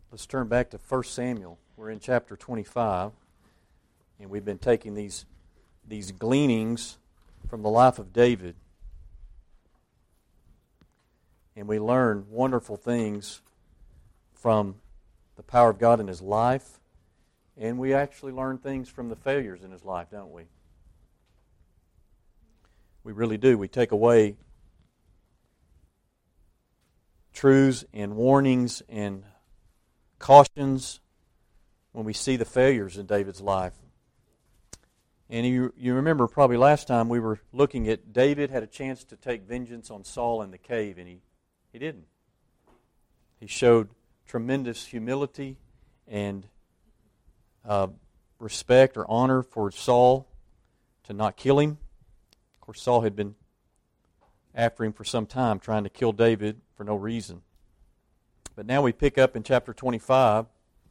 Let's turn back to 1 Samuel. We're in chapter 25, and we've been taking these gleanings from the life of David. And we learn wonderful things from the power of God in his life, and we actually learn things from the failures in his life, don't we? We really do. We take away truths and warnings and cautions when we see the failures in David's life. And you remember probably last time we were looking at David had a chance to take vengeance on Saul in the cave, and he didn't. He showed tremendous humility and respect or honor for Saul to not kill him. Of course, Saul had been after him for some time, trying to kill David for no reason. But now we pick up in chapter 25,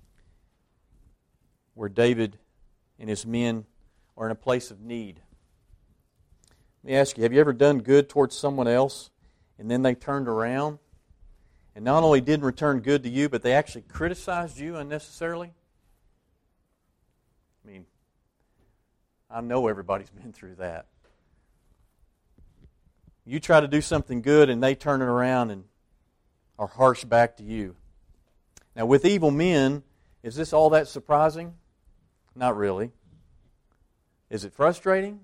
where David and his men are in a place of need. Let me ask you, have you ever done good towards someone else, and then they turned around, and not only didn't return good to you, but they actually criticized you unnecessarily? I mean, I know everybody's been through that. You try to do something good, and they turn it around and are harsh back to you. Now, with evil men, is this all that surprising? Not really. Is it frustrating?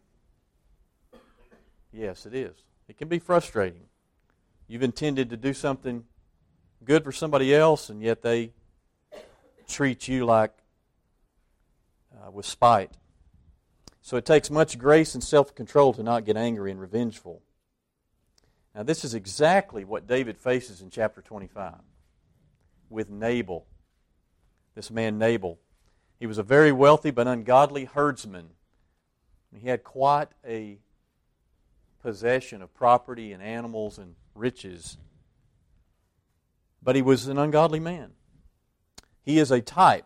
Yes, it is. It can be frustrating. You've intended to do something good for somebody else, and yet they treat you like with spite. So it takes much grace and self-control to not get angry and revengeful. Now, this is exactly what David faces in chapter 25 with Nabal. This man Nabal. He was a very wealthy but ungodly herdsman. He had quite a possession of property and animals and riches. But he was an ungodly man. He is a type,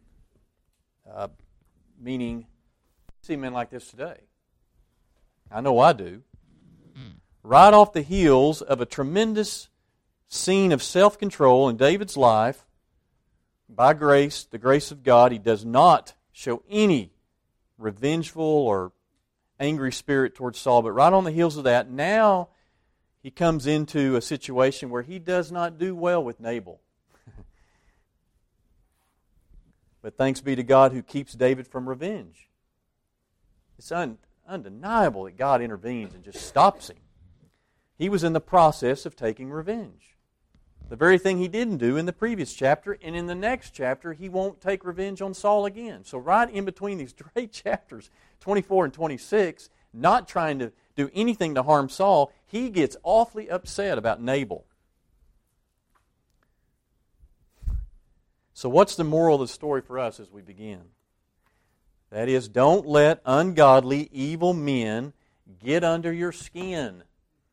meaning, I see men like this today. I know I do. Right off the heels of a tremendous scene of self-control in David's life, by grace, the grace of God, he does not show any revengeful or angry spirit towards Saul. But right on the heels of that, now he comes into a situation where he does not do well with Nabal. But thanks be to God who keeps David from revenge. It's undeniable that God intervenes and just stops him. He was in the process of taking revenge. The very thing he didn't do in the previous chapter, and in the next chapter, he won't take revenge on Saul again. So right in between these great chapters, 24 and 26, not trying to do anything to harm Saul, he gets awfully upset about Nabal. So what's the moral of the story for us as we begin? That is, don't let ungodly, evil men get under your skin.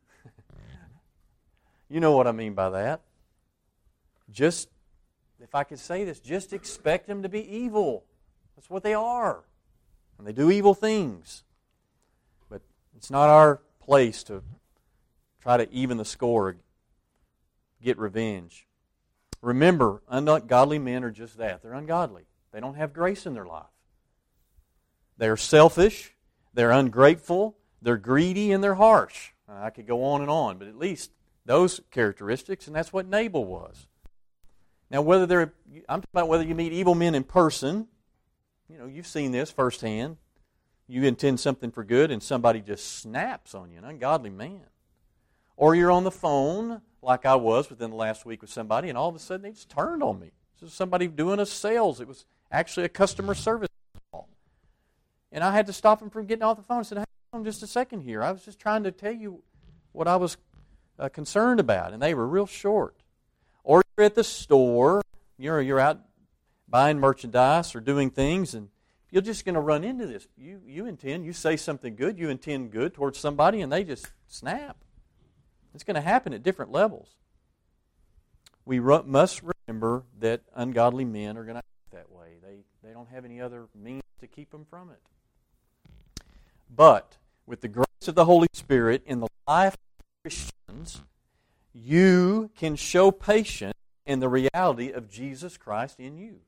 You know what I mean by that. Just, if I could say this, just expect them to be evil. That's what they are. And they do evil things. But it's not our place to try to even the score, get revenge. Remember, ungodly men are just that. They're ungodly. They don't have grace in their life. They're selfish, they're ungrateful, they're greedy, and they're harsh. I could go on, but at least those characteristics, and that's what Nabal was. Now, I'm talking about whether you meet evil men in person. You know, you've seen this firsthand. You intend something for good, and somebody just snaps on you, an ungodly man. Or you're on the phone, like I was within the last week with somebody, and all of a sudden they just turned on me. This is somebody doing a sales. It was actually a customer service call. And I had to stop them from getting off the phone. I said, "Hang on just a second here. I was just trying to tell you what I was concerned about," and they were real short. Or you're at the store, you're out buying merchandise or doing things, and you're just going to run into this. You say something good, you intend good towards somebody, and they just snap. It's going to happen at different levels. We must remember that ungodly men are going to act that way. They don't have any other means to keep them from it. But with the grace of the Holy Spirit in the life of Christians, you can show patience and the reality of Jesus Christ in you.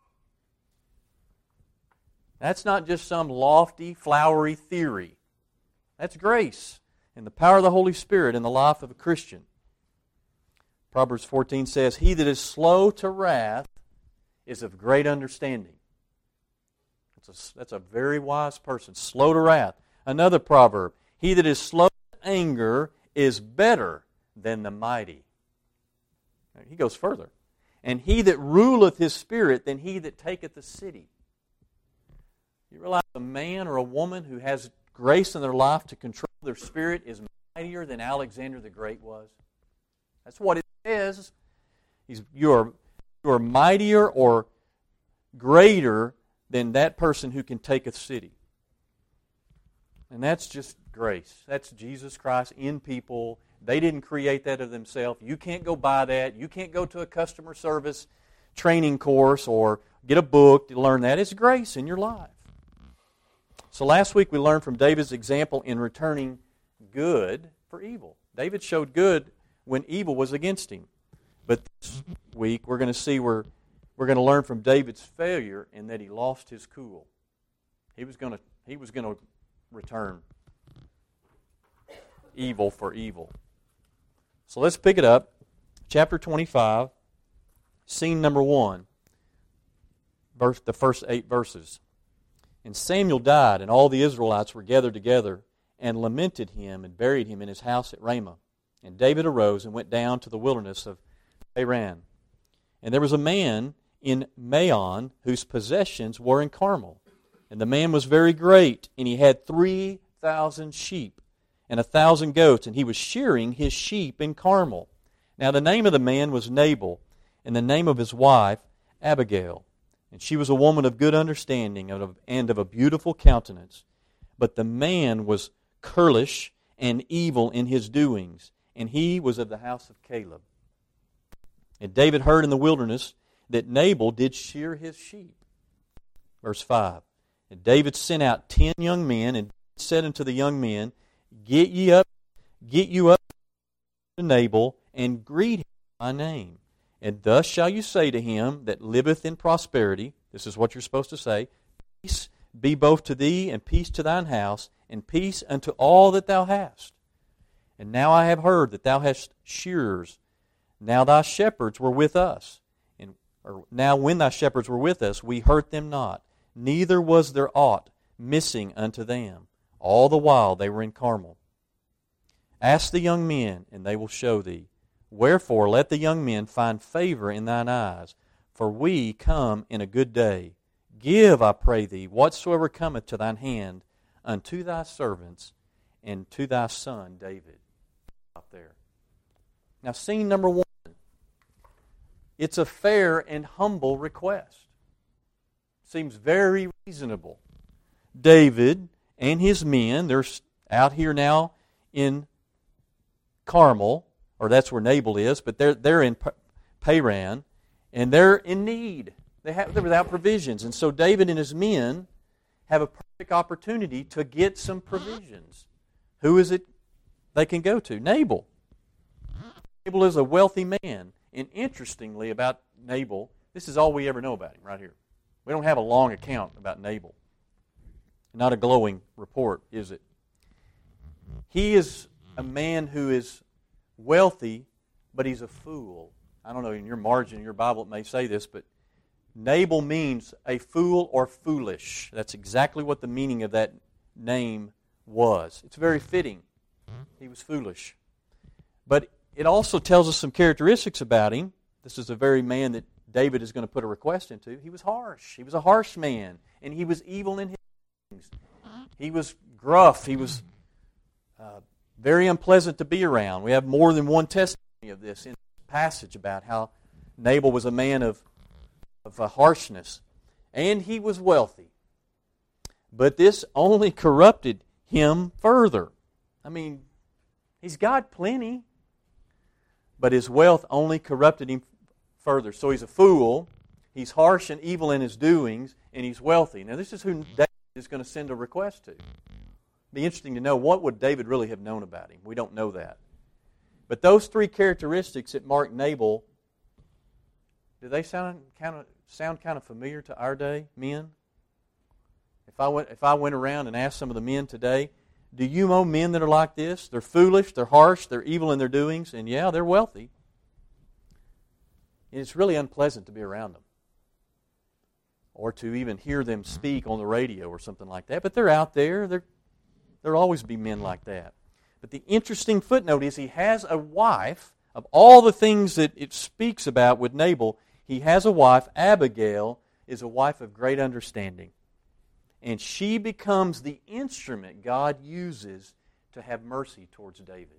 That's not just some lofty, flowery theory. That's grace and the power of the Holy Spirit in the life of a Christian. Proverbs 14 says, "He that is slow to wrath is of great understanding." That's a very wise person, slow to wrath. Another proverb, "He that is slow to anger is better than the mighty." He goes further. "And he that ruleth his spirit than he that taketh the city." You realize a man or a woman who has grace in their life to control their spirit is mightier than Alexander the Great was? That's what it says. You are mightier or greater than that person who can take a city. And that's just grace. That's Jesus Christ in people. They didn't create that of themselves. You can't go buy that. You can't go to a customer service training course or get a book to learn that. It's grace in your life. So last week we learned from David's example in returning good for evil. David showed good when evil was against him. But this week we're going to see we're going to learn from David's failure in that he lost his cool. He was going to return evil for evil. So let's pick it up. Chapter 25, scene number 1, the first 8 verses. "And Samuel died, and all the Israelites were gathered together, and lamented him, and buried him in his house at Ramah. And David arose and went down to the wilderness of Paran. And there was a man in Maon whose possessions were in Carmel. And the man was very great, and he had 3,000 sheep and 1,000 goats, and he was shearing his sheep in Carmel. Now the name of the man was Nabal, and the name of his wife Abigail. And she was a woman of good understanding and of a beautiful countenance. But the man was churlish and evil in his doings, and he was of the house of Caleb. And David heard in the wilderness that Nabal did shear his sheep." Verse 5. "And David sent out 10 young men, and said unto the young men, Get you up to Nabal, and greet him by name. And thus shall you say to him that liveth in prosperity," this is what you're supposed to say, "Peace be both to thee, and peace to thine house, and peace unto all that thou hast. And now I have heard that thou hast shearers. Now thy shepherds were with us. Now when thy shepherds were with us, we hurt them not, neither was there aught missing unto them. All the while they were in Carmel. Ask the young men, and they will show thee. Wherefore let the young men find favor in thine eyes, for we come in a good day. Give, I pray thee, whatsoever cometh to thine hand unto thy servants and to thy son David." Up there. Now, scene number 1. It's a fair and humble request. Seems very reasonable. David and his men, they're out here now in Carmel, or that's where Nabal is, but they're in Paran, and they're in need. They're without provisions. And so David and his men have a perfect opportunity to get some provisions. Who is it they can go to? Nabal. Nabal is a wealthy man. And interestingly about Nabal, this is all we ever know about him right here. We don't have a long account about Nabal. Not a glowing report, is it? He is a man who is wealthy, but he's a fool. I don't know, in your margin, in your Bible it may say this, but Nabal means a fool or foolish. That's exactly what the meaning of that name was. It's very fitting. He was foolish. But it also tells us some characteristics about him. This is the very man that David is going to put a request into. He was harsh. He was a harsh man, and he was evil in his things. He was gruff. He was very unpleasant to be around. We have more than one testimony of this in this passage about how Nabal was a man of harshness. And he was wealthy. But this only corrupted him further. I mean, he's got plenty, but his wealth only corrupted him further. So he's a fool, he's harsh and evil in his doings, and he's wealthy. Now this is who David is going to send a request to. It'd be interesting to know, what would David really have known about him? We don't know that. But those 3 characteristics that mark Nabal do they sound kind of familiar to our day, men? If I went around and asked some of the men today, do you know men that are like this? They're foolish, they're harsh, they're evil in their doings, and yeah, they're wealthy. And it's really unpleasant to be around them, or to even hear them speak on the radio or something like that. But they're out there. There'll always be men like that. But the interesting footnote is he has a wife. Of all the things that it speaks about with Nabal, he has a wife. Abigail is a wife of great understanding. And she becomes the instrument God uses to have mercy towards David.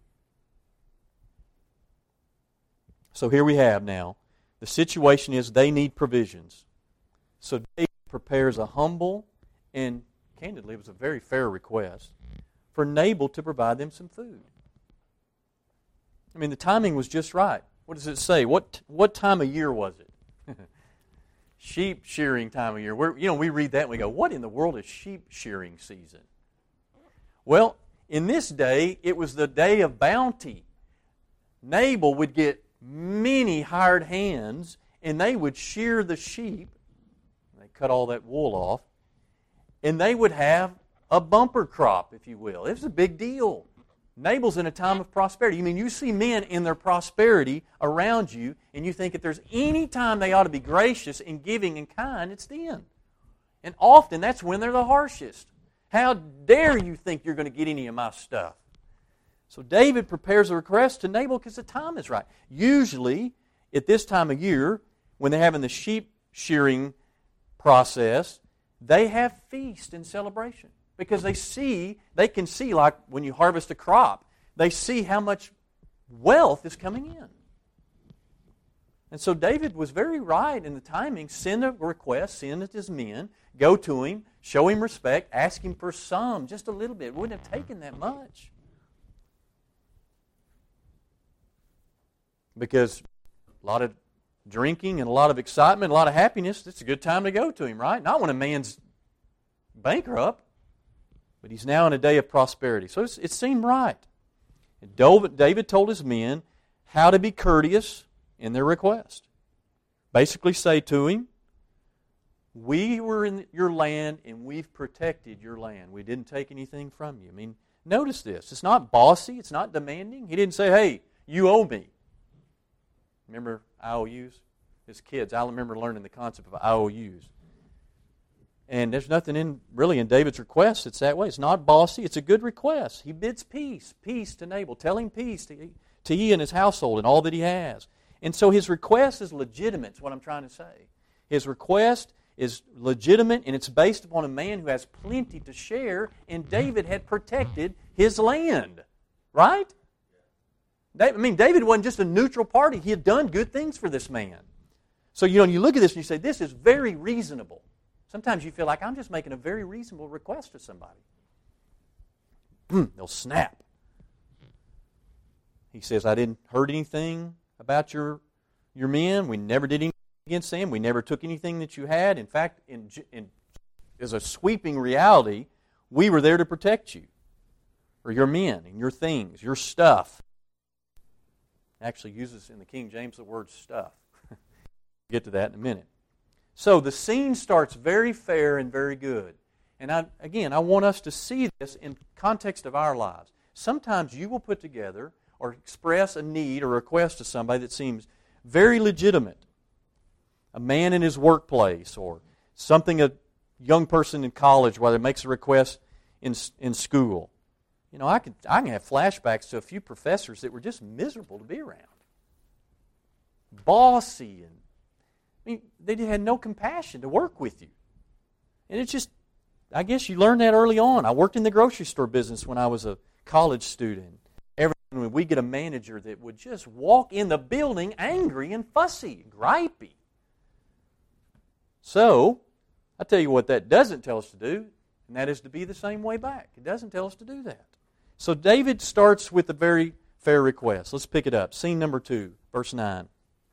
So here we have now, the situation is they need provisions. So David prepares a humble and, candidly, it was a very fair request for Nabal to provide them some food. I mean, the timing was just right. What does it say? What time of year was it? Sheep shearing time of year. We read that and we go, what in the world is sheep shearing season? Well, in this day, it was the day of bounty. Nabal would get many hired hands, and they would shear the sheep. They cut all that wool off, and they would have a bumper crop, if you will. It was a big deal. Nabal's in a time of prosperity. You see men in their prosperity around you, and you think if there's any time they ought to be gracious and giving and kind, it's then. And often that's when they're the harshest. How dare you think you're going to get any of my stuff? So David prepares a request to Nabal because the time is right. Usually, at this time of year, when they're having the sheep shearing process, they have feast and celebration. Because they can see, like when you harvest a crop, they see how much wealth is coming in. And so David was very right in the timing. Send a request, send it to his men, go to him, show him respect, ask him for some, just a little bit. It wouldn't have taken that much. Because a lot of drinking and a lot of excitement, a lot of happiness, it's a good time to go to him, right? Not when a man's bankrupt. But he's now in a day of prosperity. So it seemed right. And David told his men how to be courteous in their request. Basically say to him, we were in your land and we've protected your land. We didn't take anything from you. Notice this. It's not bossy. It's not demanding. He didn't say, hey, you owe me. Remember IOUs? As kids, I remember learning the concept of IOUs. And there's nothing really in David's request that's that way. It's not bossy. It's a good request. He bids peace to Nabal. Tell him peace to he and his household and all that he has. And so his request is legitimate, is what I'm trying to say. His request is legitimate, and it's based upon a man who has plenty to share, and David had protected his land. Right? David wasn't just a neutral party. He had done good things for this man. So, you look at this and you say, this is very reasonable. Sometimes you feel like I'm just making a very reasonable request to somebody. They'll snap. He says, I didn't hurt anything about your men. We never did anything against them. We never took anything that you had. In fact, as a sweeping reality, we were there to protect you, or your men and your things, your stuff. It actually uses in the King James the word stuff. We'll get to that in a minute. So the scene starts very fair and very good. And I want us to see this in context of our lives. Sometimes you will put together or express a need or request to somebody that seems very legitimate. A man in his workplace, or something a young person in college whether makes a request in school. I can have flashbacks to a few professors that were just miserable to be around. Bossy, and they had no compassion to work with you. And it's just, I guess you learn that early on. I worked in the grocery store business when I was a college student. When we get a manager that would just walk in the building angry and fussy, gripey. So, I tell you what that doesn't tell us to do, and that is to be the same way back. It doesn't tell us to do that. So David starts with a very fair request. Let's pick it up. Scene number 2, verse 9.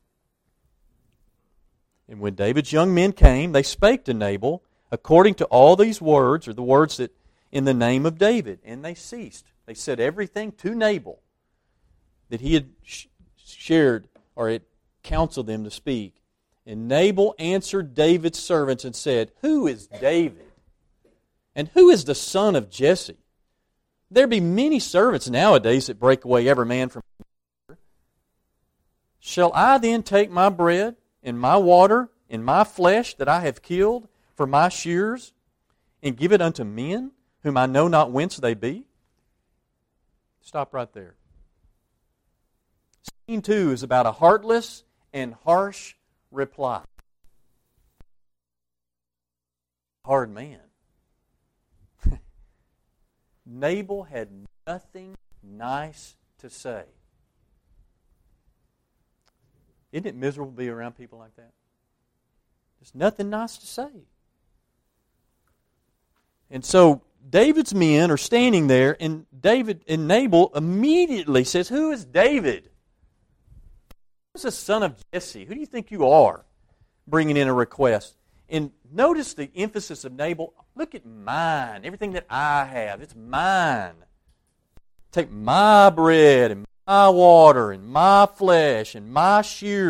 And when David's young men came, they spake to Nabal according to all these words, or the words that in the name of David, and they ceased. They said everything to Nabal that he had shared or had counseled them to speak. And Nabal answered David's servants and said, Who is David? And who is the son of Jesse? There be many servants nowadays that break away every man from his neighbor. Shall I then take my bread and my water and my flesh that I have killed for my shears and give it unto men whom I know not whence they be? Stop right there. Scene 2 is about a heartless and harsh reply. Hard man. Nabal had nothing nice to say. Isn't it miserable to be around people like that? There's nothing nice to say. And so David's men are standing there, and Nabal immediately says, Who is David? Who's the son of Jesse? Who do you think you are? Bringing in a request. And notice the emphasis of Nabal. Look at mine. Everything that I have, it's mine. Take my bread and my water and my flesh and my shears.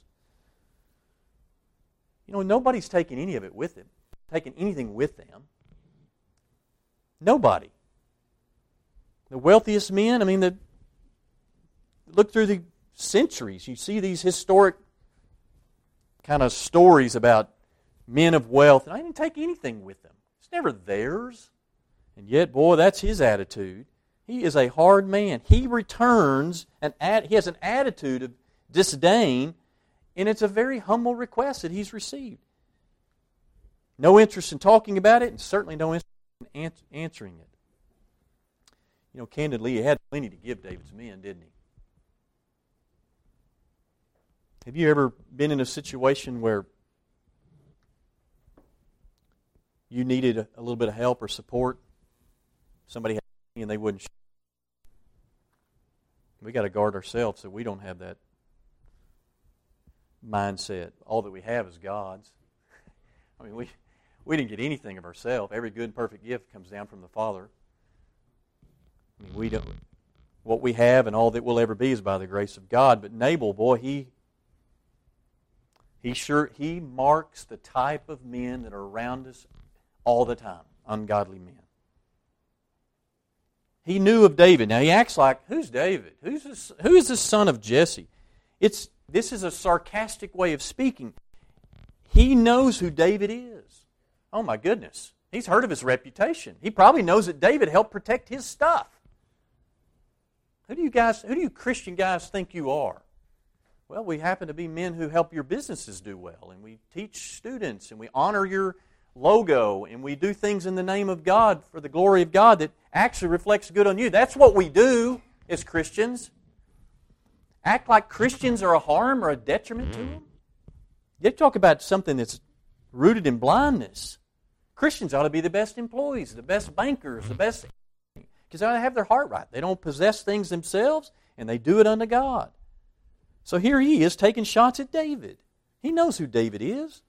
You know, nobody's taking any of it with them. Taking anything with them. Nobody. The wealthiest men, look through the centuries. You see these historic kind of stories about men of wealth, and I didn't take anything with them. It's never theirs. And yet, boy, that's his attitude. He is a hard man. He returns, he has an attitude of disdain, and it's a very humble request that he's received. No interest in talking about it, and certainly no interest in answering it. You know, candidly, he had plenty to give David's men, didn't he? Have you ever been in a situation where you needed a little bit of help or support? Somebody had money and they wouldn't share. We got to guard ourselves so we don't have that mindset. All that we have is God's. We didn't get anything of ourselves. Every good and perfect gift comes down from the Father. What we have and all that we'll ever be is by the grace of God. But Nabal, boy, he marks the type of men that are around us all the time, ungodly men. He knew of David. Now he acts like, who's David? Who is the son of Jesse? This is a sarcastic way of speaking. He knows who David is. Oh my goodness. He's heard of his reputation. He probably knows that David helped protect his stuff. Who do you Christian guys think you are? Well, we happen to be men who help your businesses do well, and we teach students, and we honor your logo, and we do things in the name of God for the glory of God that actually reflects good on you. That's what we do as Christians. Act like Christians are a harm or a detriment to them. You talk about something that's rooted in blindness. Christians ought to be the best employees, the best bankers, the best, because they ought to have their heart right. They don't possess things themselves, and they do it unto God. So here he is taking shots at David. He knows who David is.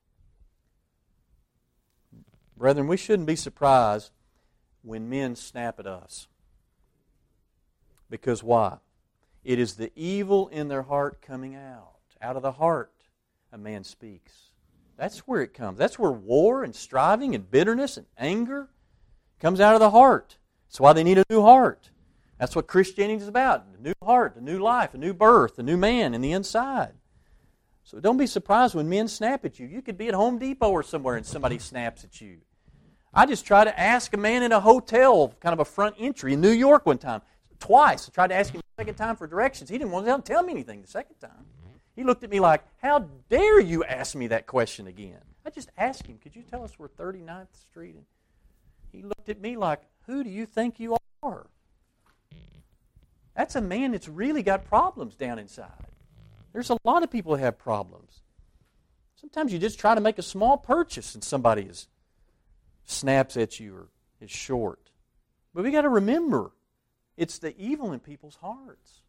Brethren, we shouldn't be surprised when men snap at us. Because why? It is the evil in their heart coming out. Out of the heart, a man speaks. That's where it comes. That's where war and striving and bitterness and anger comes out of the heart. That's why they need a new heart. That's what Christianity is about. A new heart, a new life, a new birth, a new man in the inside. So don't be surprised when men snap at you. You could be at Home Depot or somewhere and somebody snaps at you. I just tried to ask a man in a hotel, kind of a front entry in New York one time, twice. I tried to ask him the second time for directions. He didn't want to tell me anything the second time. He looked at me like, how dare you ask me that question again? I just asked him, could you tell us where 39th Street? And he looked at me like, who do you think you are? That's a man that's really got problems down inside. There's a lot of people that have problems. Sometimes you just try to make a small purchase and somebody snaps at you or is short. But we got to remember, it's the evil in people's hearts.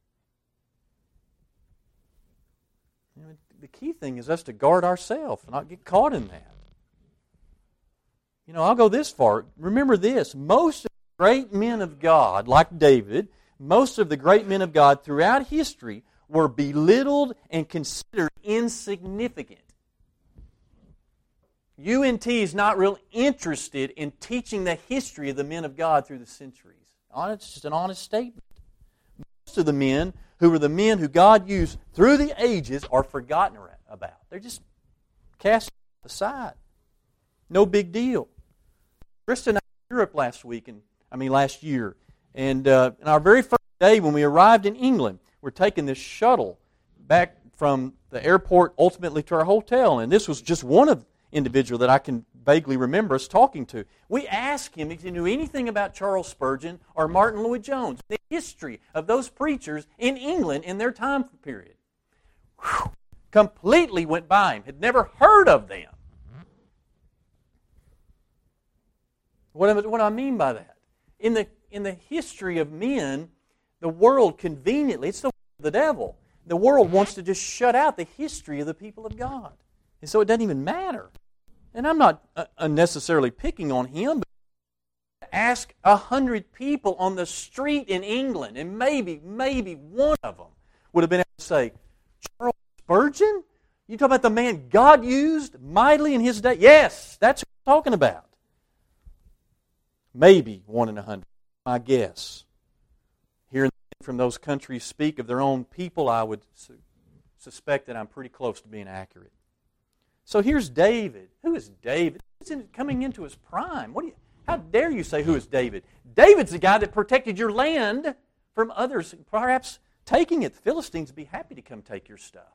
You know, the key thing is us to guard ourselves and not get caught in that. You know, I'll go this far. Remember this, most of the great men of God, like David, most of the great men of God throughout history were belittled and considered insignificant. UNT is not real interested in teaching the history of the men of God through the centuries. It's just an honest statement. Most of the men who were the men who God used through the ages are forgotten about. They're just cast aside. No big deal. Krista and I were in Europe last year. And on our very first day when we arrived in England, we're taking this shuttle back from the airport ultimately to our hotel. And this was just one of individual that I can vaguely remember us talking to. We asked him if he knew anything about Charles Spurgeon or Martin Lloyd-Jones, the history of those preachers in England in their time period. Whew. Completely went by him. Had never heard of them. What do I mean by that? In the history of men, the world conveniently, it's the work of the devil. The world wants to just shut out the history of the people of God. And so it doesn't even matter. And I'm not unnecessarily picking on him, but ask 100 people on the street in England, and maybe one of them would have been able to say, Charles Spurgeon? You talking about the man God used mightily in his day? Yes, that's what I'm talking about. Maybe 1 in 100, my guess. Hearing from those countries speak of their own people, I would suspect that I'm pretty close to being accurate. So here's David. Who is David? He's coming into his prime. How dare you say who is David? David's the guy that protected your land from others, perhaps taking it. The Philistines would be happy to come take your stuff.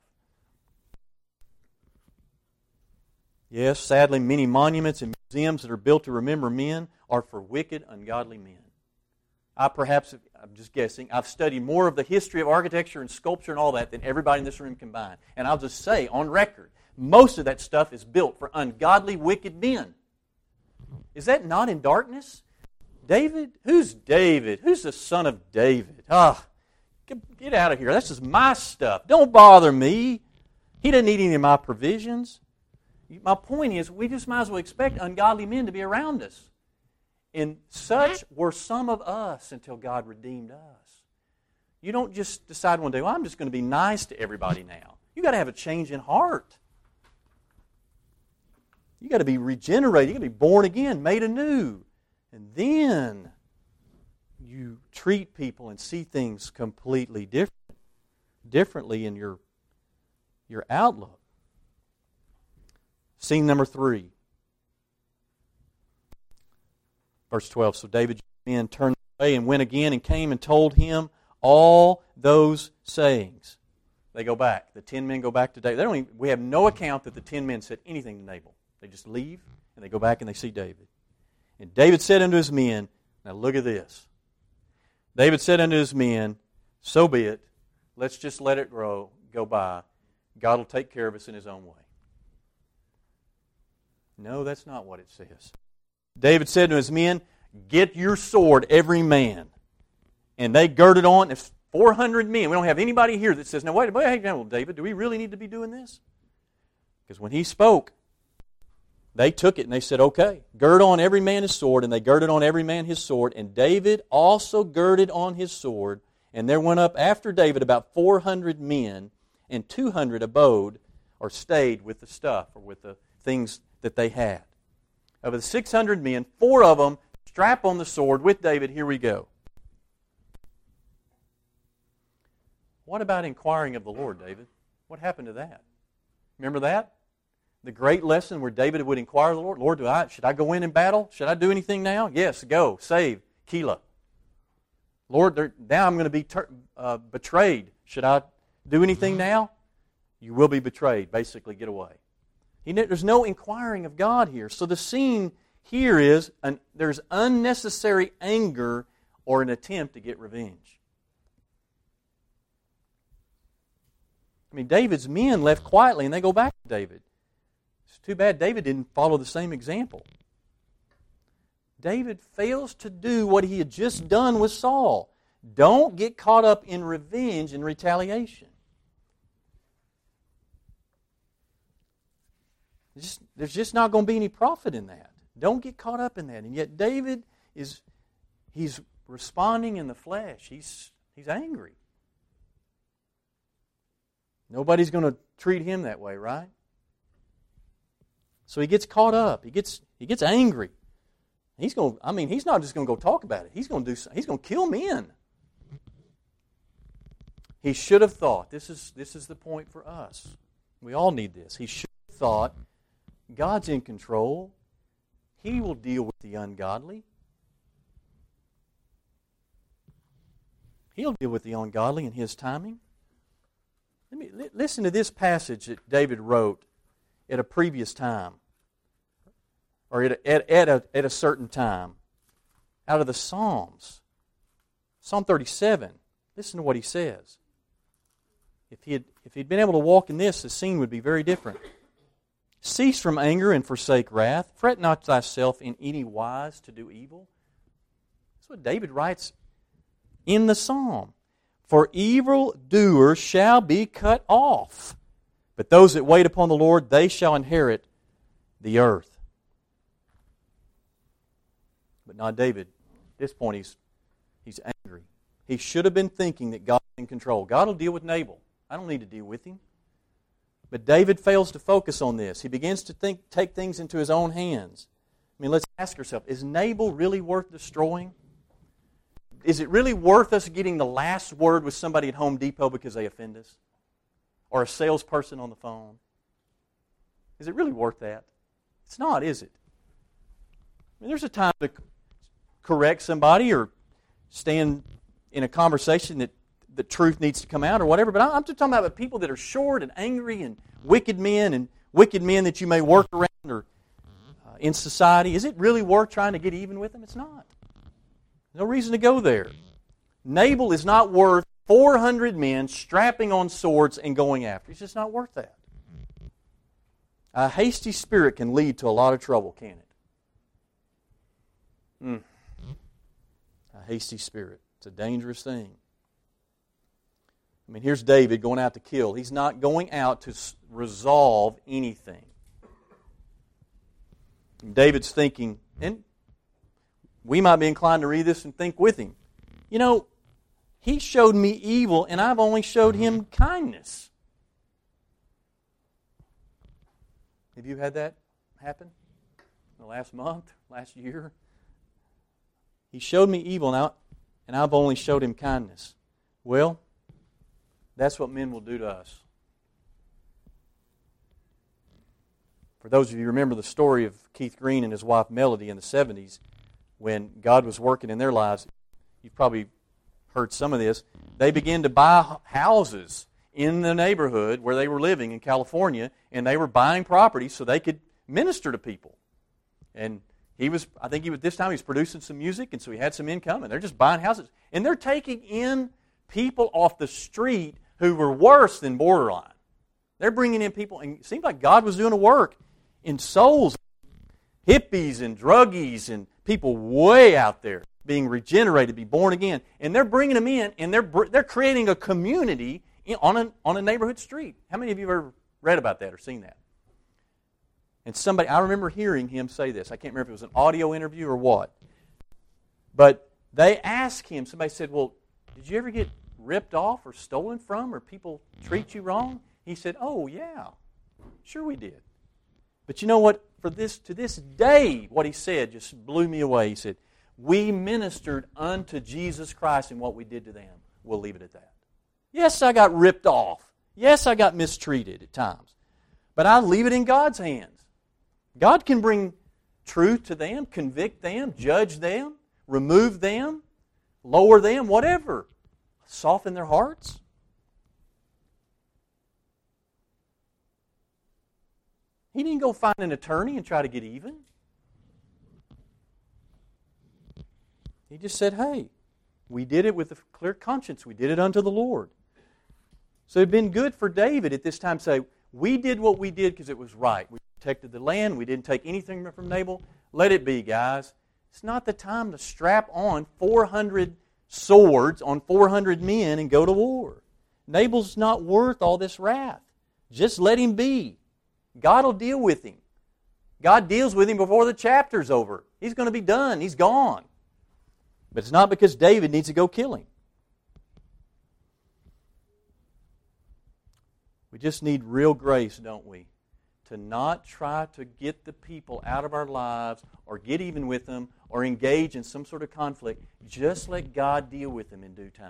Yes, sadly, many monuments and museums that are built to remember men are for wicked, ungodly men. I'm just guessing, I've studied more of the history of architecture and sculpture and all that than everybody in this room combined. And I'll just say, on record, most of that stuff is built for ungodly, wicked men. Is that not in darkness? David? Who's David? Who's the son of David? Get out of here. This is my stuff. Don't bother me. He doesn't need any of my provisions. My point is, we just might as well expect ungodly men to be around us. And such were some of us until God redeemed us. You don't just decide one day, well, I'm just going to be nice to everybody now. You've got to have a change in heart. You've got to be regenerated. You've got to be born again, made anew. And then you treat people and see things completely differently in your outlook. Scene number 3. Verse 12, so David's men turned away and went again and came and told him all those sayings. They go back. The 10 men go back to David. We have no account that the 10 men said anything to Nabal. They just leave and they go back and they see David. And David said unto his men, now look at this. David said unto his men, so be it. Let's just let it go by. God will take care of us in His own way. No, that's not what it says. David said to his men, get your sword, every man. And they girded on. There's 400 men. We don't have anybody here that says, now wait, David, do we really need to be doing this? Because when he spoke, they took it and they said, okay, gird on every man his sword. And they girded on every man his sword. And David also girded on his sword. And there went up after David about 400 men, and 200 abode or stayed with the stuff or with the things that they had. Of the 600 men, 4 of them strap on the sword with David. Here we go. What about inquiring of the Lord, David? What happened to that? Remember that? The great lesson where David would inquire of the Lord. Lord, should I go in battle? Should I do anything now? Yes, go. Save Keilah. Lord, now I'm going to be betrayed. Should I do anything now? You will be betrayed. Basically, get away. There's no inquiring of God here. So the scene here is there's unnecessary anger or an attempt to get revenge. I mean, David's men left quietly and they go back to David. It's too bad David didn't follow the same example. David fails to do what he had just done with Saul. Don't get caught up in revenge and retaliation. There's just not going to be any profit in that. Don't get caught up in that. And yet David he's responding in the flesh. He's angry. Nobody's going to treat him that way, right? So he gets caught up. He gets angry. He's not just going to go talk about it. He's going to kill men. He should have thought, this is the point for us. We all need this. He should have thought, God's in control. He will deal with the ungodly. He'll deal with the ungodly in His timing. Listen to this passage that David wrote at a previous time, or at a certain time, out of the Psalms. Psalm 37. Listen to what he says. If he'd been able to walk in this, the scene would be very different. Cease from anger and forsake wrath. Fret not thyself in any wise to do evil. That's what David writes in the Psalm. For evildoers shall be cut off, but those that wait upon the Lord, they shall inherit the earth. But not David. At this point, he's angry. He should have been thinking that God's in control. God will deal with Nabal. I don't need to deal with him. But David fails to focus on this. He begins to take things into his own hands. I mean, let's ask ourselves, is Nabal really worth destroying? Is it really worth us getting the last word with somebody at Home Depot because they offend us? Or a salesperson on the phone? Is it really worth that? It's not, is it? I mean, there's a time to correct somebody or stand in a conversation that the truth needs to come out or whatever, but I'm just talking about people that are short and angry and wicked men that you may work around or in society. Is it really worth trying to get even with them? It's not. No reason to go there. Nabal is not worth 400 men strapping on swords and going after. It's just not worth that. A hasty spirit can lead to a lot of trouble, can't it? A hasty spirit. It's a dangerous thing. I mean, here's David going out to kill. He's not going out to resolve anything. And David's thinking, and we might be inclined to read this and think with him, you know, he showed me evil and I've only showed him kindness. Have you had that happen in the last month, last year? He showed me evil now, and I've only showed him kindness. Well, that's what men will do to us. For those of you who remember the story of Keith Green and his wife Melody in the 70s, when God was working in their lives, you've probably heard some of this, they began to buy houses in the neighborhood where they were living in California, and they were buying property so they could minister to people. And this time he was producing some music, and so he had some income, and they're just buying houses. And they're taking in people off the street who were worse than borderline. They're bringing in people, and it seemed like God was doing a work in souls, hippies and druggies and people way out there being regenerated, be born again. And they're bringing them in, and they're creating a community on a neighborhood street. How many of you have ever read about that or seen that? And I remember hearing him say this. I can't remember if it was an audio interview or what. But they asked him, somebody said, well, did you ever get ripped off or stolen from or people treat you wrong? He said, oh, yeah, sure we did. But you know what? To this day, what he said just blew me away. He said, we ministered unto Jesus Christ in what we did to them. We'll leave it at that. Yes, I got ripped off. Yes, I got mistreated at times. But I leave it in God's hands. God can bring truth to them, convict them, judge them, remove them, lower them, whatever. Soften their hearts. He didn't go find an attorney and try to get even. He just said, hey, we did it with a clear conscience. We did it unto the Lord. So it had been good for David at this time to say, we did what we did because it was right. We protected the land. We didn't take anything from Nabal. Let it be, guys. It's not the time to strap on 400 swords on 400 men and go to war. Nabal's not worth all this wrath. Just let him be. God will deal with him. God deals with him before the chapter's over. He's going to be done. He's gone. But it's not because David needs to go kill him. We just need real grace, don't we? To not try to get the people out of our lives or get even with them or engage in some sort of conflict. Just let God deal with them in due time.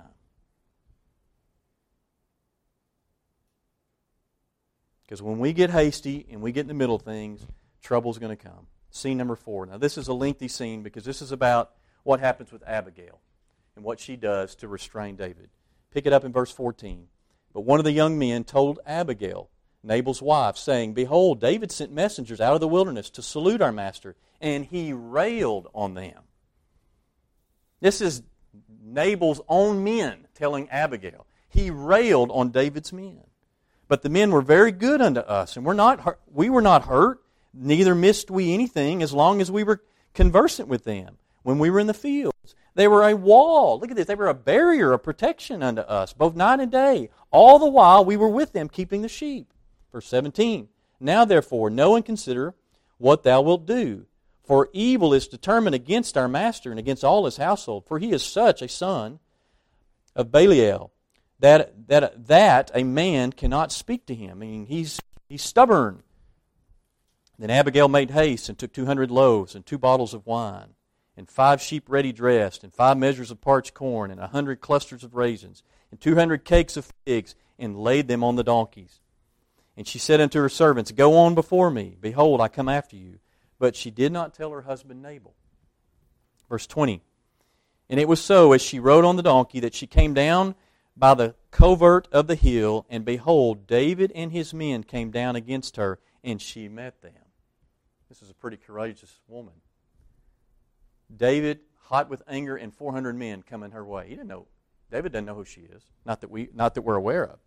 Because when we get hasty and we get in the middle of things, trouble's going to come. Scene number 4. Now this is a lengthy scene because this is about what happens with Abigail and what she does to restrain David. Pick it up in verse 14. But one of the young men told Abigail, Nabal's wife, saying, Behold, David sent messengers out of the wilderness to salute our master, and he railed on them. This is Nabal's own men telling Abigail. He railed on David's men. But the men were very good unto us, and we were not hurt, neither missed we anything as long as we were conversant with them when we were in the fields. They were a wall. Look at this. They were a barrier of protection unto us, both night and day. All the while we were with them keeping the sheep. Verse 17. Now therefore know and consider what thou wilt do. For evil is determined against our master and against all his household. For he is such a son of Belial that a man cannot speak to him. I mean, he's stubborn. Then Abigail made haste and took 200 loaves and 2 bottles of wine, and 5 sheep ready dressed, and 5 measures of parched corn, and 100 clusters of raisins, and 200 cakes of figs, and laid them on the donkeys. And she said unto her servants, Go on before me. Behold, I come after you. But she did not tell her husband Nabal. Verse 20. And it was so, as she rode on the donkey, that she came down by the covert of the hill, and behold, David and his men came down against her, and she met them. This is a pretty courageous woman. David, hot with anger, and 400 men coming her way. David doesn't know who she is. Not that we're aware of.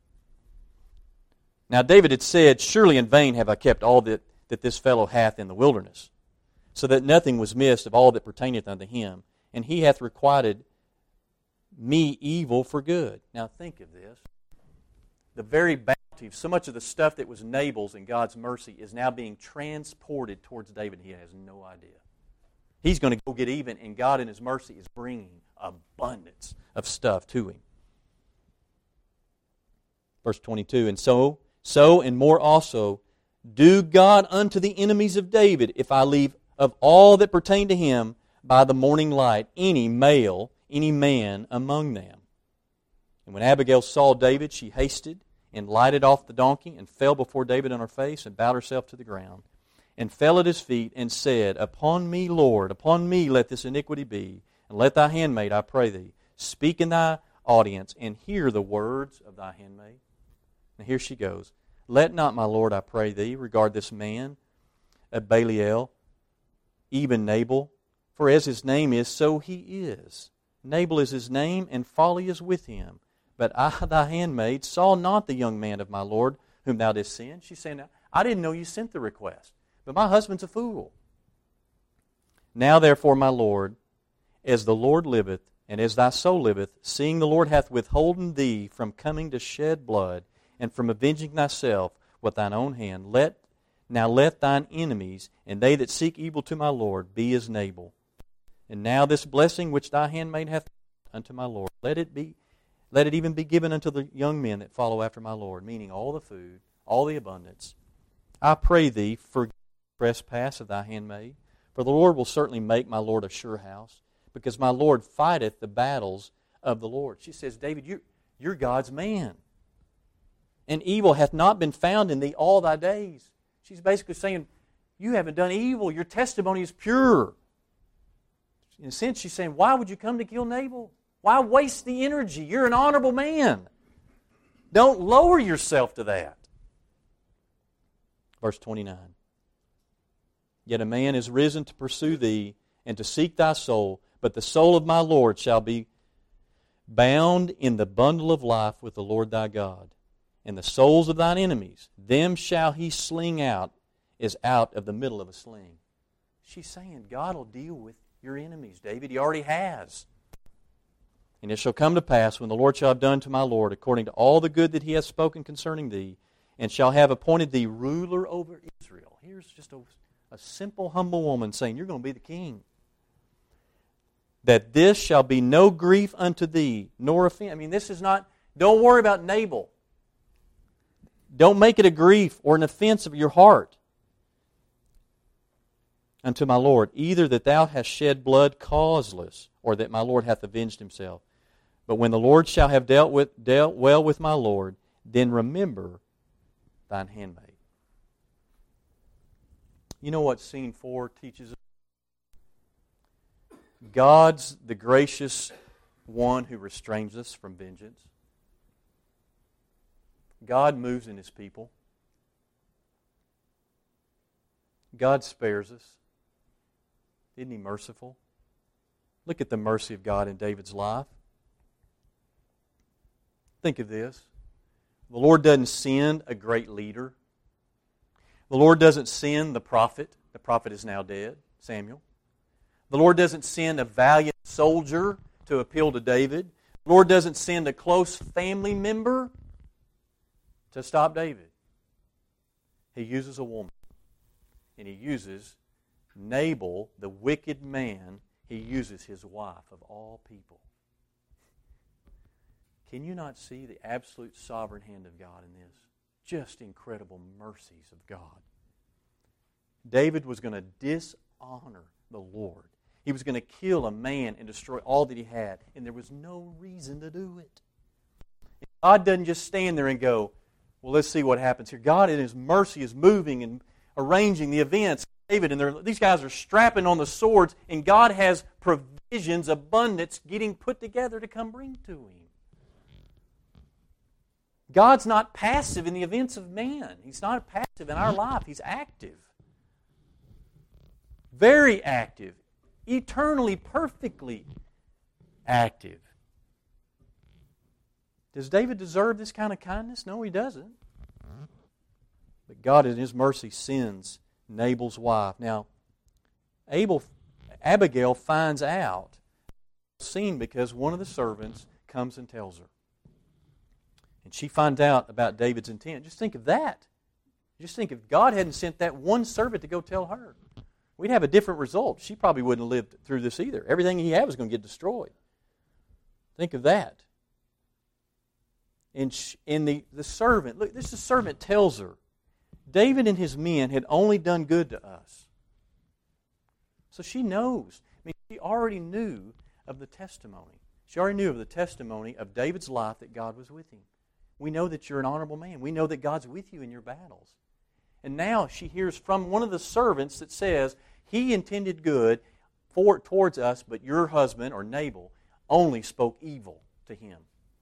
Now David had said, Surely in vain have I kept all that this fellow hath in the wilderness, so that nothing was missed of all that pertaineth unto him, and he hath requited me evil for good. Now think of this. The very bounty, so much of the stuff that was Nabal's in God's mercy is now being transported towards David. He has no idea. He's going to go get even, and God in His mercy is bringing abundance of stuff to him. Verse 22, And so and more also do God unto the enemies of David, if I leave of all that pertain to him by the morning light any man among them. And when Abigail saw David, she hasted and lighted off the donkey, and fell before David on her face, and bowed herself to the ground, and fell at his feet, and said, Upon me, Lord, upon me let this iniquity be, and let thy handmaid, I pray thee, speak in thy audience, and hear the words of thy handmaid. And here she goes. Let not, my Lord, I pray thee, regard this man of Belial, even Nabal, for as his name is, so he is. Nabal is his name, and folly is with him. But I, thy handmaid, saw not the young man of my Lord, whom thou didst send. She's saying, I didn't know you sent the request, but my husband's a fool. Now therefore, my Lord, as the Lord liveth, and as thy soul liveth, seeing the Lord hath withholden thee from coming to shed blood, and from avenging thyself with thine own hand, let thine enemies, and they that seek evil to my Lord, be as Nabal. And now this blessing which thy handmaid hath unto my Lord, let it even be given unto the young men that follow after my Lord, meaning all the food, all the abundance. I pray thee, forgive the trespass of thy handmaid, for the Lord will certainly make my Lord a sure house, because my Lord fighteth the battles of the Lord. She says, David, you're God's man, and evil hath not been found in thee all thy days. She's basically saying, you haven't done evil. Your testimony is pure. In a sense, she's saying, why would you come to kill Nabal? Why waste the energy? You're an honorable man. Don't lower yourself to that. Verse 29. Yet a man is risen to pursue thee and to seek thy soul, but the soul of my Lord shall be bound in the bundle of life with the Lord thy God. And the souls of thine enemies, them shall he sling out as out of the middle of a sling. She's saying God will deal with your enemies, David. He already has. And it shall come to pass, when the Lord shall have done to my Lord according to all the good that He hath spoken concerning thee, and shall have appointed thee ruler over Israel. Here's just a simple, humble woman saying, you're going to be the king. That this shall be no grief unto thee, nor offense. I mean, this is not, don't worry about Nabal. Don't make it a grief or an offense of your heart unto my Lord, either that thou hast shed blood causeless, or that my Lord hath avenged himself. But when the Lord shall have dealt well with my Lord, then remember thine handmaid. You know what scene 4 teaches us? God's the gracious one who restrains us from vengeance. God moves in His people. God spares us. Isn't He merciful? Look at the mercy of God in David's life. Think of this. The Lord doesn't send a great leader. The Lord doesn't send the prophet. The prophet is now dead, Samuel. The Lord doesn't send a valiant soldier to appeal to David. The Lord doesn't send a close family member to stop David. He uses a woman. And He uses Nabal, the wicked man. He uses his wife of all people. Can you not see the absolute sovereign hand of God in this? Just incredible mercies of God. David was going to dishonor the Lord. He was going to kill a man and destroy all that he had, and there was no reason to do it. God doesn't just stand there and go, well, let's see what happens here. God in His mercy is moving and arranging the events. David and these guys are strapping on the swords, and God has provisions, abundance getting put together to come bring to Him. God's not passive in the events of man. He's not passive in our life. He's active. Very active. Eternally, perfectly active. Does David deserve this kind of kindness? No, he doesn't. But God in His mercy sends Nabal's wife. Now, Abigail finds out seen because one of the servants comes and tells her. And she finds out about David's intent. Just think of that. Just think if God hadn't sent that one servant to go tell her, we'd have a different result. She probably wouldn't have lived through this either. Everything he had was going to get destroyed. Think of that. And the servant, look, the servant tells her, David and his men had only done good to us. So she knows. I mean, she already knew of the testimony. She already knew of the testimony of David's life that God was with him. We know that you're an honorable man. We know that God's with you in your battles. And now she hears from one of the servants that says, he intended good towards us, but your husband, or Nabal, only spoke evil to him.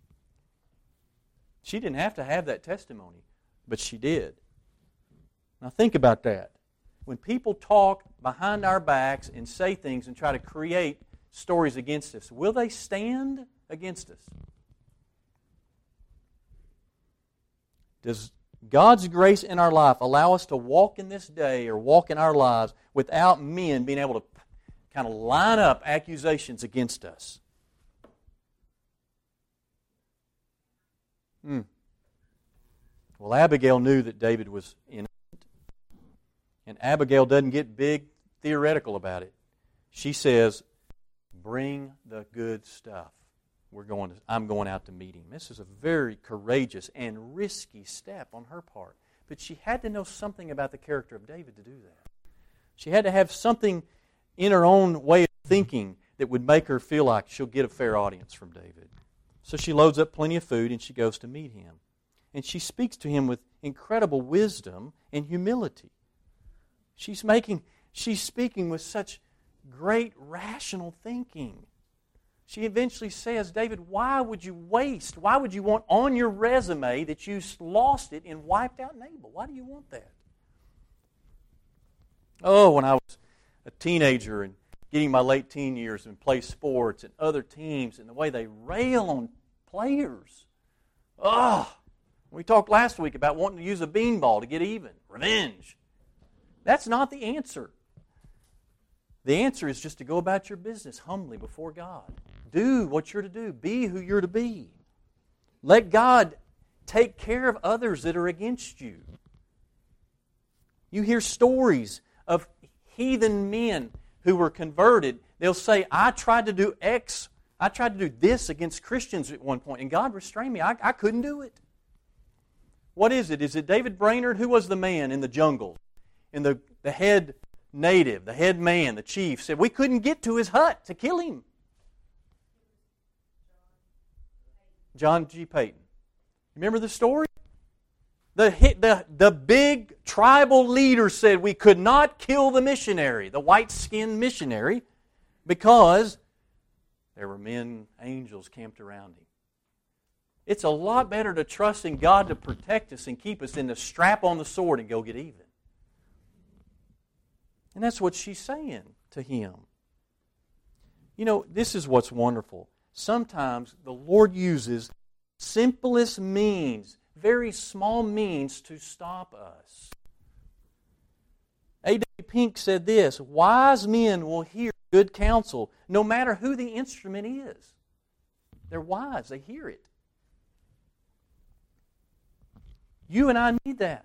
She didn't have to have that testimony, but she did. Now think about that. When people talk behind our backs and say things and try to create stories against us, will they stand against us? Does God's grace in our life allow us to walk in this day or walk in our lives without men being able to kind of line up accusations against us? Well, Abigail knew that David was innocent. And Abigail doesn't get big theoretical about it. She says, bring the good stuff. I'm going out to meet him. This is a very courageous and risky step on her part. But she had to know something about the character of David to do that. She had to have something in her own way of thinking that would make her feel like she'll get a fair audience from David. So she loads up plenty of food and she goes to meet him. And she speaks to him with incredible wisdom and humility. She's speaking with such great rational thinking. She eventually says, David, why would you want on your resume that you lost it and wiped out Nabal? Why do you want that? Oh, when I was a teenager and getting my late teen years and play sports and other teams and the way they rail on players. Oh, we talked last week about wanting to use a beanball to get even. Revenge. That's not the answer. The answer is just to go about your business humbly before God. Do what you're to do. Be who you're to be. Let God take care of others that are against you. You hear stories of heathen men who were converted. They'll say, I tried to do this against Christians at one point, and God restrained me. I couldn't do it. What is it? Is it David Brainerd? Who was the man in the jungle? And the head native, the head man, the chief, said we couldn't get to his hut to kill him. John G. Payton. Remember the story? The big tribal leader said we could not kill the missionary, the white-skinned missionary, because there were angels camped around him. It's a lot better to trust in God to protect us and keep us than to strap on the sword and go get even. And that's what she's saying to him. You know, this is what's wonderful. Sometimes the Lord uses simplest means, very small means to stop us. A.W. Pink said this, wise men will hear good counsel no matter who the instrument is. They're wise, they hear it. You and I need that.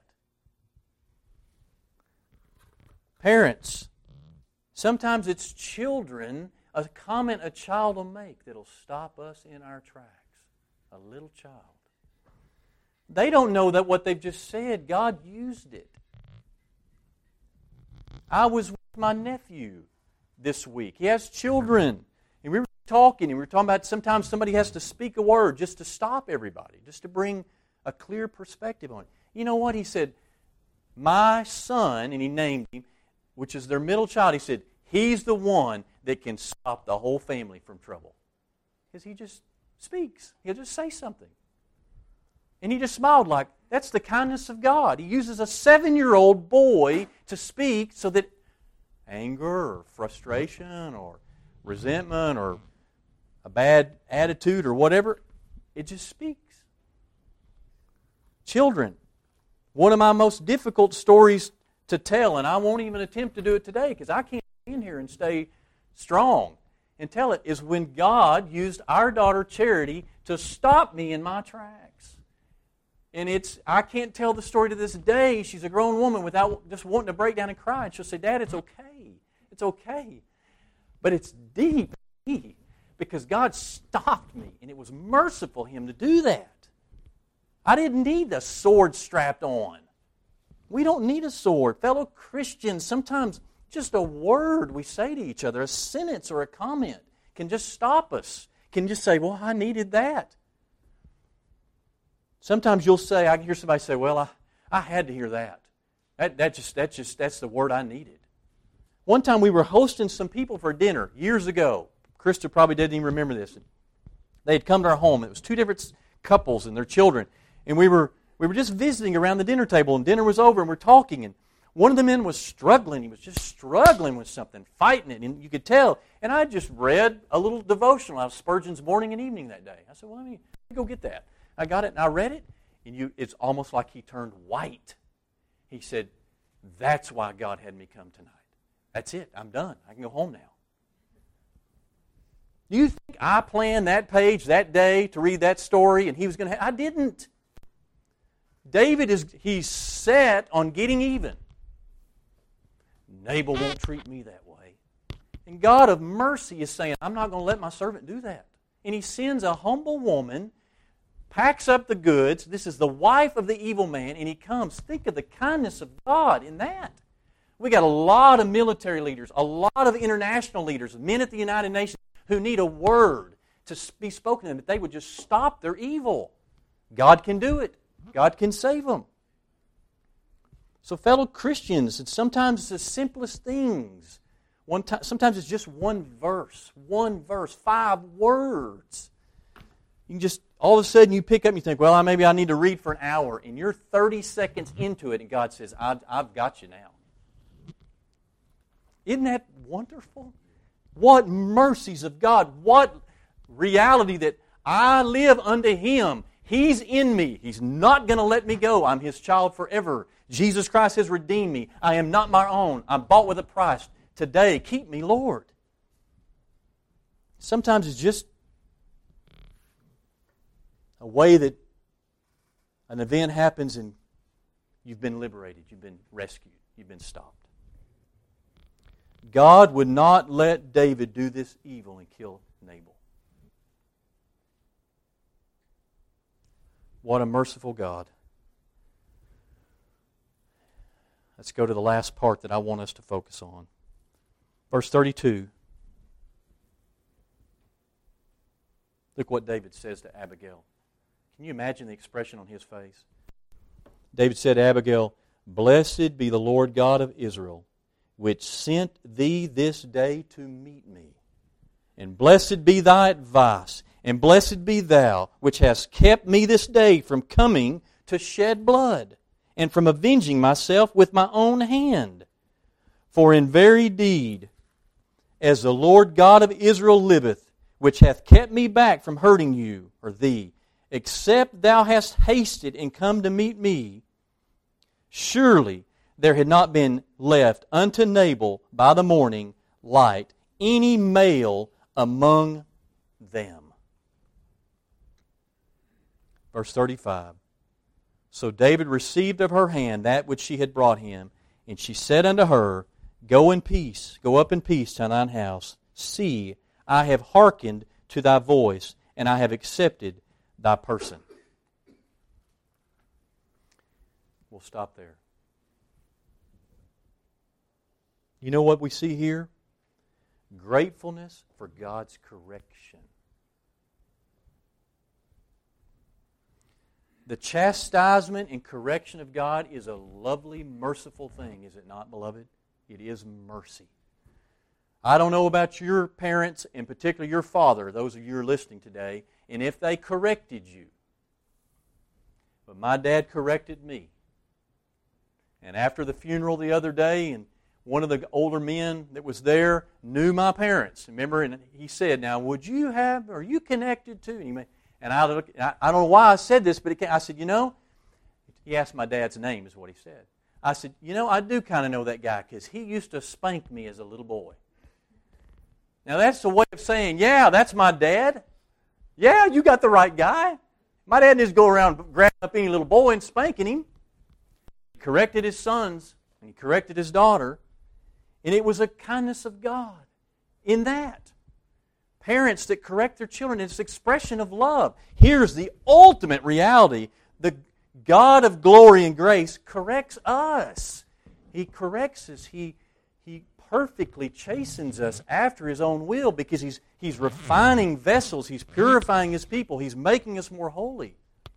Parents, sometimes it's children, a comment a child will make that'll stop us in our tracks. A little child. They don't know that what they've just said, God used it. I was with my nephew this week. He has children. And we were talking about sometimes somebody has to speak a word just to stop everybody, just to bring a clear perspective on it. You know what? He said, my son, and he named him, which is their middle child, he said, he's the one that can stop the whole family from trouble. Because he just speaks. He'll just say something. And he just smiled like, that's the kindness of God. He uses a 7-year-old boy to speak so that anger or frustration or resentment or a bad attitude or whatever, it just speaks. Children, one of my most difficult stories to tell, and I won't even attempt to do it today because I can't be in here and stay strong and tell it, is when God used our daughter Charity to stop me in my tracks. And I can't tell the story to this day. She's a grown woman without just wanting to break down and cry. And she'll say, Dad, it's okay. It's okay. But it's deep because God stopped me, and it was merciful Him to do that. I didn't need the sword strapped on. We don't need a sword. Fellow Christians, sometimes just a word we say to each other, a sentence or a comment can just stop us. Can just say, well, I needed that. Sometimes you'll say, I can hear somebody say, well, I had to hear that. That's the word I needed. One time we were hosting some people for dinner years ago. Krista probably didn't even remember this. They had come to our home. It was 2 different couples and their children. And we were just visiting around the dinner table, and dinner was over, and we're talking, and one of the men was struggling. He was just struggling with something, fighting it, and you could tell. And I just read a little devotional out of Spurgeon's Morning and Evening that day. I said, well, let me go get that. I got it, and I read it, and it's almost like he turned white. He said, that's why God had me come tonight. That's it. I'm done. I can go home now. Do you think I planned that page that day to read that story, and he was going to I didn't. David he's set on getting even. Nabal won't treat me that way. And God of mercy is saying, I'm not going to let my servant do that. And He sends a humble woman, packs up the goods. This is the wife of the evil man, and he comes. Think of the kindness of God in that. We got a lot of military leaders, a lot of international leaders, men at the United Nations who need a word to be spoken to them, that they would just stop their evil. God can do it. God can save them. So fellow Christians, and sometimes it's the simplest things. Sometimes it's just one verse, 5 words. You can just, all of a sudden you pick up and you think, well, maybe I need to read for an hour. And you're 30 seconds into it and God says, I've got you now. Isn't that wonderful? What mercies of God. What reality that I live unto Him. He's in me. He's not going to let me go. I'm His child forever. Jesus Christ has redeemed me. I am not my own. I'm bought with a price. Today, keep me, Lord. Sometimes it's just a way that an event happens and you've been liberated, you've been rescued, you've been stopped. God would not let David do this evil and kill Nabal. What a merciful God. Let's go to the last part that I want us to focus on. Verse 32. Look what David says to Abigail. Can you imagine the expression on his face? David said to Abigail, "Blessed be the Lord God of Israel, which sent thee this day to meet me. And blessed be thy advice, and blessed be thou, which hast kept me this day from coming to shed blood, and from avenging myself with my own hand. For in very deed, as the Lord God of Israel liveth, which hath kept me back from hurting you, or thee, except thou hast hasted and come to meet me, surely there had not been left unto Nabal by the morning light any male among them." Verse 35. So David received of her hand that which she had brought him, and she said unto her, Go in peace, go up in peace to thine house. See, I have hearkened to thy voice, and I have accepted thy person. We'll stop there. You know what we see here? Gratefulness for God's correction. The chastisement and correction of God is a lovely, merciful thing, is it not, beloved? It is mercy. I don't know about your parents, in particular your father, those of you who are listening today, and if they corrected you. But my dad corrected me. And after the funeral the other day, and one of the older men that was there knew my parents. Remember, and he said, "Now, are you connected to?" And I don't know why I said this, but I said, he asked my dad's name, is what he said. I said, I do kind of know that guy because he used to spank me as a little boy. Now, that's the way of saying, yeah, that's my dad. Yeah, you got the right guy. My dad didn't just go around grabbing up any little boy and spanking him. He corrected his sons, and he corrected his daughter, and it was a kindness of God in that. Parents that correct their children, it's an expression of love. Here's the ultimate reality. The God of glory and grace corrects us. He corrects us. He perfectly chastens us after His own will because He's refining vessels. He's purifying His people. He's making us more holy.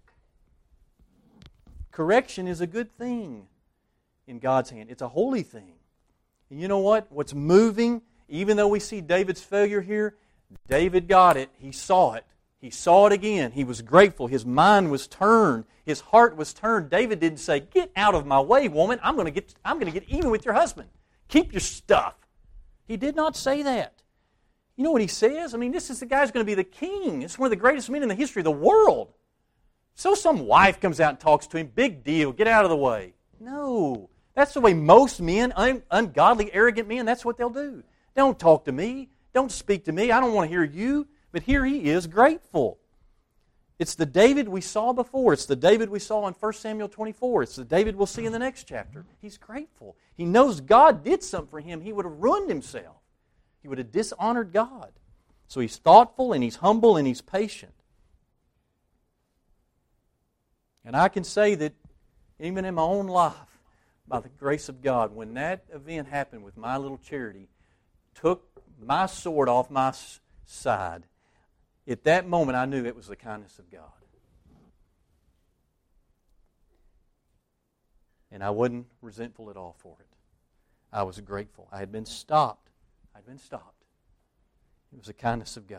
Correction is a good thing in God's hand. It's a holy thing. And you know what? What's moving, even though we see David's failure here, David got it. He saw it. He saw it again. He was grateful. His mind was turned. His heart was turned. David didn't say, "Get out of my way, woman. I'm going to get even with your husband. Keep your stuff." He did not say that. You know what he says? This is the guy who's going to be the king. It's one of the greatest men in the history of the world. So some wife comes out and talks to him. Big deal. Get out of the way. No. That's the way most men, ungodly, arrogant men, that's what they'll do. Don't talk to me. Don't speak to me. I don't want to hear you. But here he is, grateful. It's the David we saw before. It's the David we saw in 1 Samuel 24. It's the David we'll see in the next chapter. He's grateful. He knows God did something for him. He would have ruined himself. He would have dishonored God. So he's thoughtful and he's humble and he's patient. And I can say that even in my own life, by the grace of God, when that event happened with my little charity, took my sword off my side, at that moment I knew it was the kindness of God. And I wasn't resentful at all for it. I was grateful. I had been stopped. It was the kindness of God.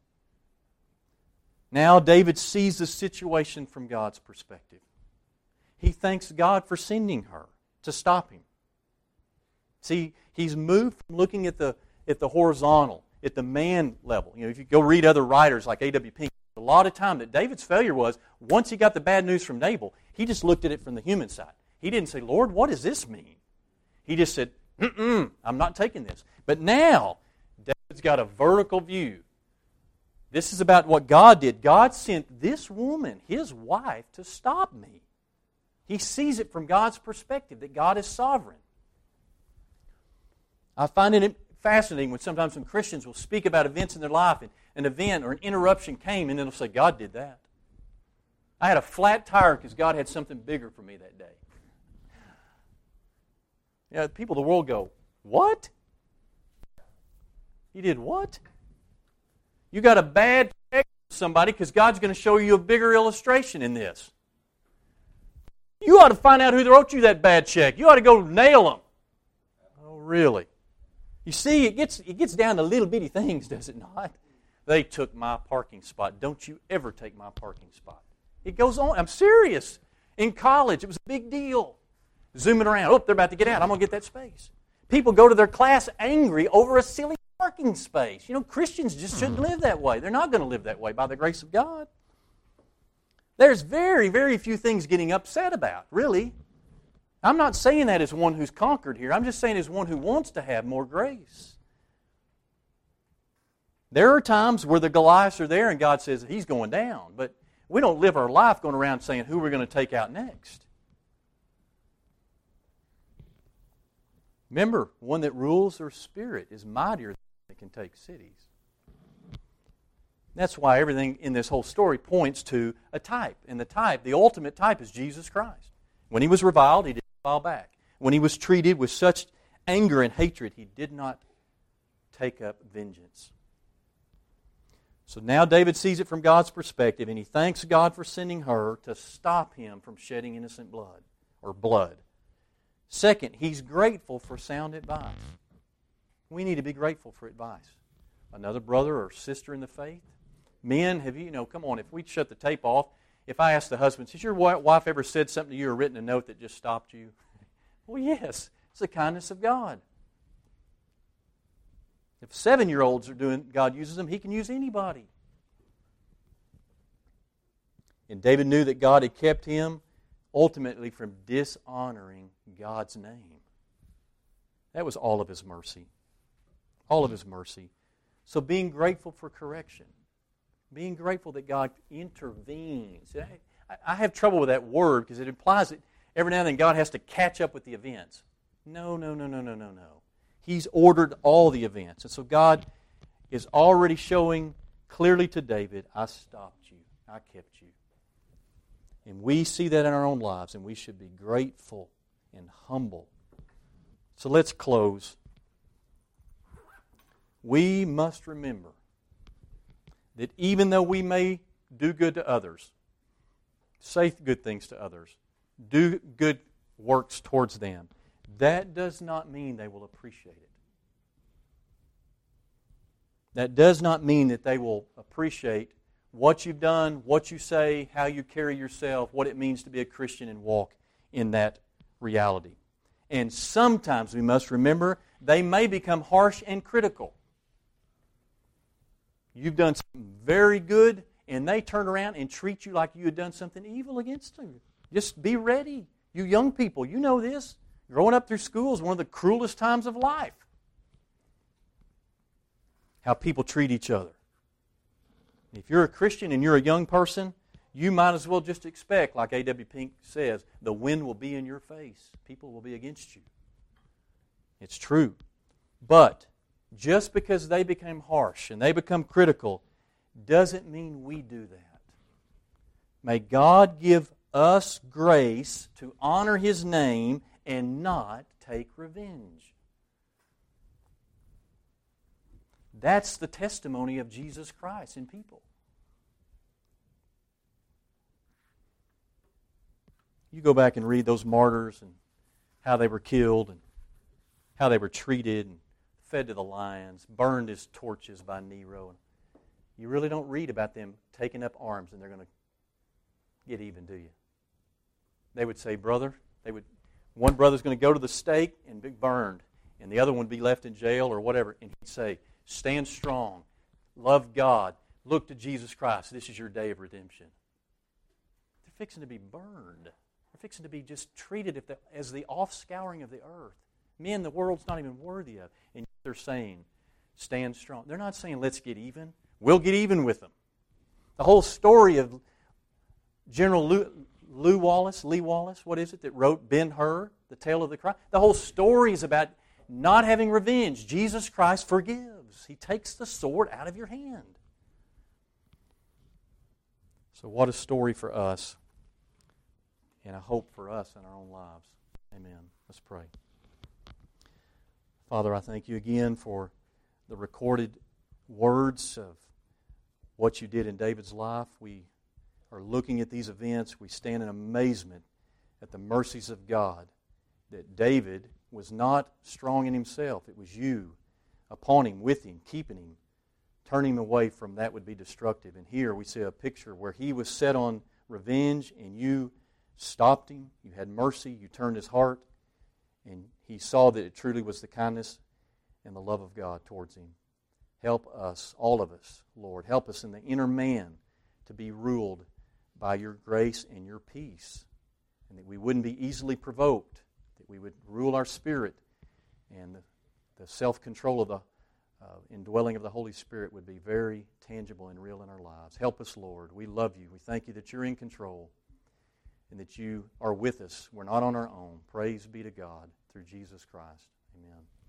Now David sees the situation from God's perspective. He thanks God for sending her to stop him. See, he's moved from looking at the horizontal, at the man level. If you go read other writers like A.W. Pink, a lot of time that David's failure was, once he got the bad news from Nabal, he just looked at it from the human side. He didn't say, "Lord, what does this mean?" He just said, "I'm not taking this." But now, David's got a vertical view. This is about what God did. God sent this woman, his wife, to stop me. He sees it from God's perspective, that God is sovereign. I find it fascinating when sometimes some Christians will speak about events in their life, and an event or an interruption came, and then they'll say, "God did that. I had a flat tire because God had something bigger for me that day." People of the world go, what? You did what? You got a bad check from somebody because God's going to show you a bigger illustration in this. You ought to find out who wrote you that bad check. You ought to go nail them. Oh, really? You see, it gets down to little bitty things, does it not? They took my parking spot. Don't you ever take my parking spot. It goes on. I'm serious. In college, it was a big deal. Zooming around. Oh, they're about to get out. I'm going to get that space. People go to their class angry over a silly parking space. Christians just shouldn't live that way. They're not going to live that way by the grace of God. There's very, very few things getting upset about, really. I'm not saying that as one who's conquered here. I'm just saying as one who wants to have more grace. There are times where the Goliaths are there and God says he's going down. But we don't live our life going around saying who we're going to take out next. Remember, one that rules their spirit is mightier than that can take cities. That's why everything in this whole story points to a type. And the ultimate type is Jesus Christ. When he was reviled, he didn't revile back. When he was treated with such anger and hatred, he did not take up vengeance. So now David sees it from God's perspective, and he thanks God for sending her to stop him from shedding innocent blood. Second, he's grateful for sound advice. We need to be grateful for advice. Another brother or sister in the faith. Men, come on, if we shut the tape off, if I ask the husband, has your wife ever said something to you or written a note that just stopped you? Well, yes. It's the kindness of God. If 7-year-olds are doing, God uses them, he can use anybody. And David knew that God had kept him ultimately from dishonoring God's name. That was all of his mercy. All of his mercy. So being grateful for correction. Being grateful that God intervenes. I have trouble with that word because it implies that every now and then God has to catch up with the events. No. He's ordered all the events. And so God is already showing clearly to David, I stopped you. I kept you. And we see that in our own lives, and we should be grateful and humble. So let's close. We must remember that even though we may do good to others, say good things to others, do good works towards them, that does not mean they will appreciate it. That does not mean that they will appreciate what you've done, what you say, how you carry yourself, what it means to be a Christian and walk in that reality. And sometimes we must remember they may become harsh and critical. You've done something very good, and they turn around and treat you like you had done something evil against them. Just be ready. You young people, you know this. Growing up through school is one of the cruelest times of life. How people treat each other. If you're a Christian and you're a young person, you might as well just expect, like A.W. Pink says, the wind will be in your face. People will be against you. It's true. But just because they become harsh and they become critical doesn't mean we do that. May God give us grace to honor His name and not take revenge. That's the testimony of Jesus Christ in people. You go back and read those martyrs and how they were killed and how they were treated and fed to the lions, burned as torches by Nero. You really don't read about them taking up arms and they're going to get even, do you? They would say, one brother's going to go to the stake and be burned, and the other one would be left in jail or whatever, and he'd say, stand strong, love God, look to Jesus Christ. This is your day of redemption. They're fixing to be burned. They're fixing to be just treated as the offscouring of the earth. Men the world's not even worthy of. And they're saying, stand strong. They're not saying, let's get even. We'll get even with them. The whole story of General Lee Wallace, what is it, that wrote Ben-Hur, The Tale of the Christ? The whole story is about not having revenge. Jesus Christ forgives. He takes the sword out of your hand. So what a story for us, and a hope for us in our own lives. Amen. Let's pray. Father, I thank you again for the recorded words of what you did in David's life. We are looking at these events. We stand in amazement at the mercies of God, that David was not strong in himself. It was you upon him, with him, keeping him, turning him away from that would be destructive. And here we see a picture where he was set on revenge, and you stopped him. You had mercy. You turned his heart, and he saw that it truly was the kindness and the love of God towards him. Help us, all of us, Lord. Help us in the inner man to be ruled by your grace and your peace, and that we wouldn't be easily provoked, that we would rule our spirit, and the self-control of the indwelling of the Holy Spirit would be very tangible and real in our lives. Help us, Lord. We love you. We thank you that you're in control and that you are with us. We're not on our own. Praise be to God through Jesus Christ. Amen.